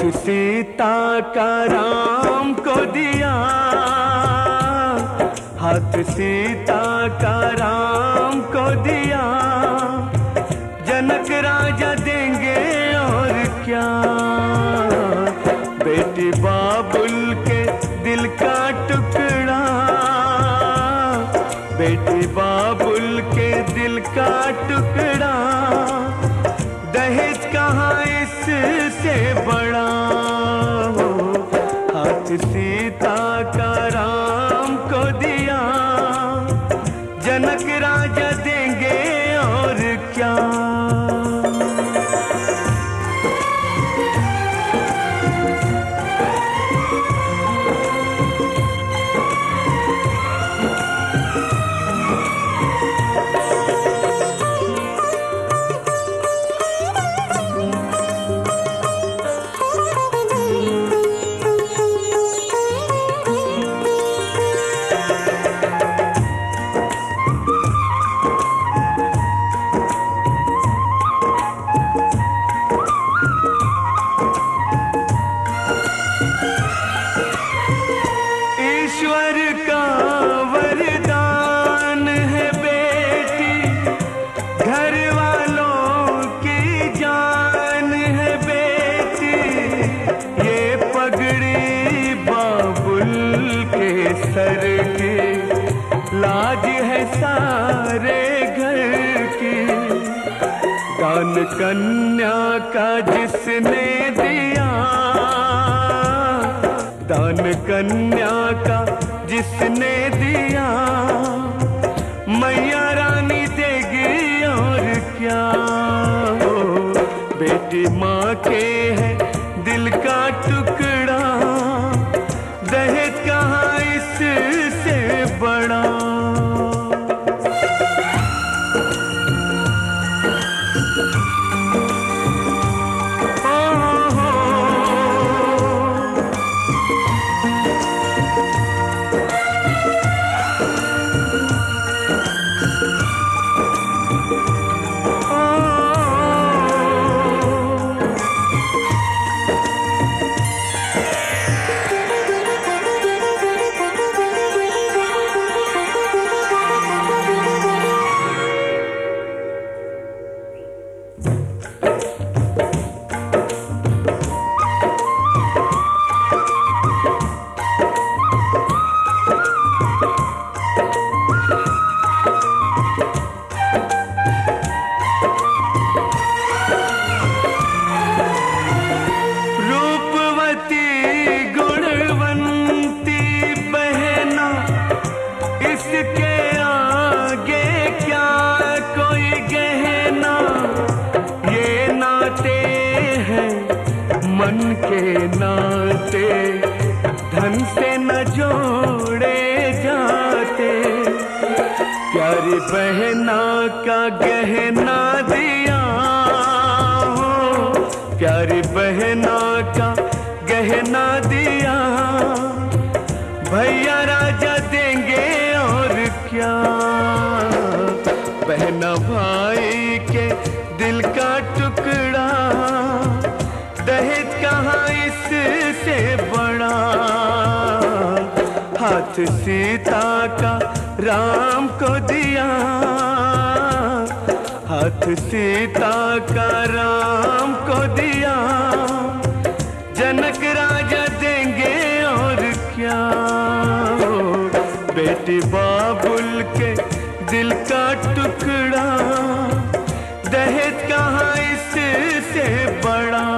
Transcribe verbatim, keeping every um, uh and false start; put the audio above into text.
सीता का राम को दिया, हाथ सीता का राम को दिया। जनक राजा देंगे और क्या, बेटी बाबुल के दिल का टुकड़ा, बेटी बाबुल के दिल का टुकड़ा। दहेज कहाँ इससे बड़ा हो, हाथ सीता का राम को दिया। जनक राजा देंगे और क्या। ईश्वर का वरदान है बेटी, घर वालों की जान है बेटी। ये पगड़ी बाबुल के सर की, लाज है सारे घर की। दान कन्या का जिसने दिया, दान कन्या का जिसने दिया। मैया रानी देगी और क्या हो, बेटी माँ के है दिल का टुकड़ा। दहेज कहाँ इससे बड़ा। इसके आगे क्या कोई गहना, ये नाते हैं मन के नाते, धन से न जोड़े जाते। प्यारी बहना का गहना दिया हो, प्यारी बहना का गहना दिया। भैया राजा देंगे और क्या, बहना भाई के दिल का टुकड़ा। दहेज कहाँ इससे बड़ा, हाथ सीता का राम को दिया, हाथ सीता का राम को दिया। जनक राजा देंगे और क्या, बेटी बाबुल के दिल का टुकड़ा। दहेज कहाँ इससे बड़ा।